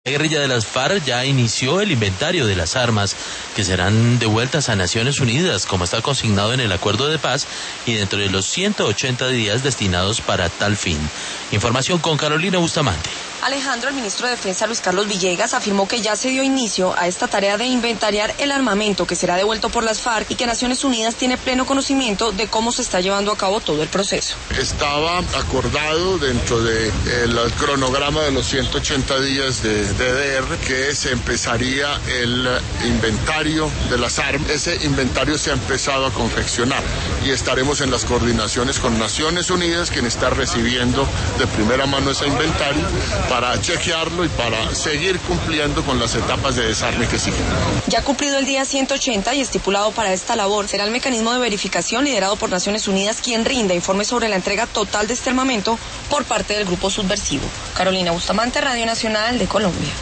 La guerrilla de las FARC ya inició el inventario de las armas que serán devueltas a Naciones Unidas, como está consignado en el acuerdo de paz, y dentro de los 180 días destinados para tal fin. Información con Carolina Bustamante. Alejandro, el ministro de Defensa Luis Carlos Villegas, afirmó que ya se dio inicio a esta tarea de inventariar el armamento que será devuelto por las FARC y que Naciones Unidas tiene pleno conocimiento de cómo se está llevando a cabo todo el proceso. Estaba acordado dentro del cronograma de los 180 días de DDR que se empezaría el inventario de las armas. Ese inventario se ha empezado a confeccionar y estaremos en las coordinaciones con Naciones Unidas, quien está recibiendo de primera mano ese inventario, para chequearlo y para seguir cumpliendo con las etapas de desarme que siguen. Ya cumplido el día 180 y estipulado para esta labor, será el mecanismo de verificación liderado por Naciones Unidas quien rinda informe sobre la entrega total de este armamento por parte del grupo subversivo. Carolina Bustamante, Radio Nacional de Colombia.